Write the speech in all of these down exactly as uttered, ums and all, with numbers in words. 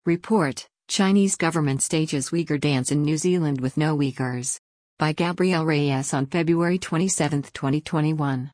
Report: Chinese government stages Uyghur dance in New Zealand with no Uyghurs. By Gabrielle Reyes on February twenty-seventh, twenty twenty-one.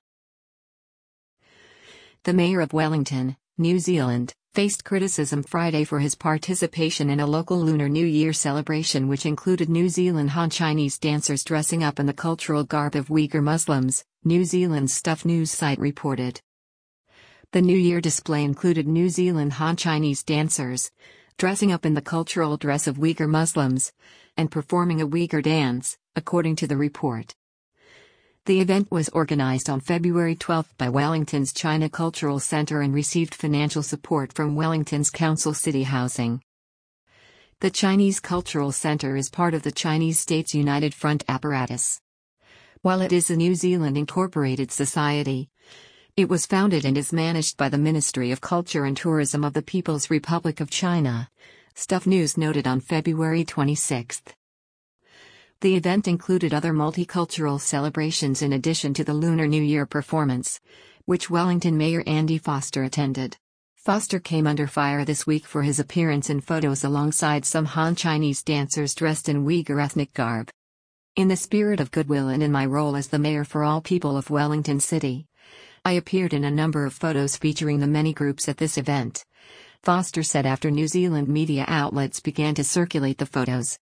The mayor of Wellington, New Zealand, faced criticism Friday for his participation in a local Lunar New Year celebration which included New Zealand Han Chinese dancers dressing up in the cultural garb of Uyghur Muslims, New Zealand's Stuff News site reported. The New Year display included New Zealand Han Chinese dancers dressing up in the cultural dress of Uyghur Muslims and performing a Uyghur dance, according to the report. The event was organized on February twelfth by Wellington's China Cultural Center and received financial support from Wellington's Council City Housing. The Chinese Cultural Center is part of the Chinese States United Front apparatus. While it is a New Zealand incorporated society, it was founded and is managed by the Ministry of Culture and Tourism of the People's Republic of China, Stuff News noted on February twenty-sixth. The event included other multicultural celebrations in addition to the Lunar New Year performance, which Wellington Mayor Andy Foster attended. Foster came under fire this week for his appearance in photos alongside some Han Chinese dancers dressed in Uyghur ethnic garb. In the spirit of goodwill and in my role as the mayor for all people of Wellington City, I appeared in a number of photos featuring the many groups at this event, Foster said after New Zealand media outlets began to circulate the photos.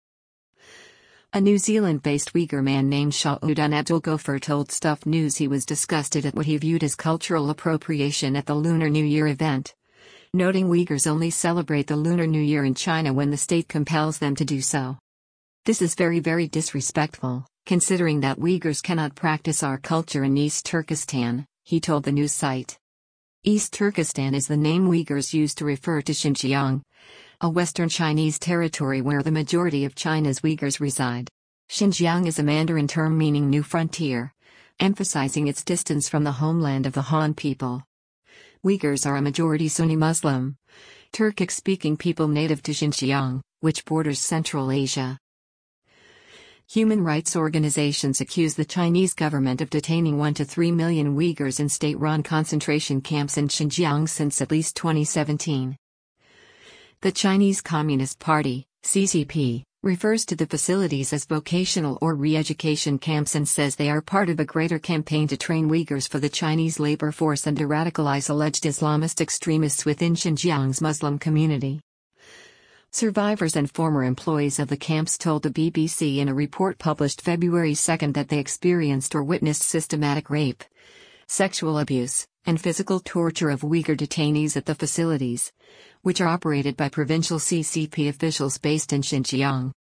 A New Zealand-based Uyghur man named Shahudin Abdul Gofur told Stuff News he was disgusted at what he viewed as cultural appropriation at the Lunar New Year event, noting Uyghurs only celebrate the Lunar New Year in China when the state compels them to do so. This is very very disrespectful, considering that Uyghurs cannot practice our culture in East Turkestan, he told the news site. East Turkestan is the name Uyghurs use to refer to Xinjiang, a Western Chinese territory where the majority of China's Uyghurs reside. Xinjiang is a Mandarin term meaning new frontier, emphasizing its distance from the homeland of the Han people. Uyghurs are a majority Sunni Muslim, Turkic-speaking people native to Xinjiang, which borders Central Asia. Human rights organizations accuse the Chinese government of detaining one to three million Uyghurs in state-run concentration camps in Xinjiang since at least twenty seventeen. The Chinese Communist Party, C C P, refers to the facilities as vocational or re-education camps and says they are part of a greater campaign to train Uyghurs for the Chinese labor force and to radicalize alleged Islamist extremists within Xinjiang's Muslim community. Survivors and former employees of the camps told the B B C in a report published February second that they experienced or witnessed systematic rape, sexual abuse, and physical torture of Uyghur detainees at the facilities, which are operated by provincial C C P officials based in Xinjiang.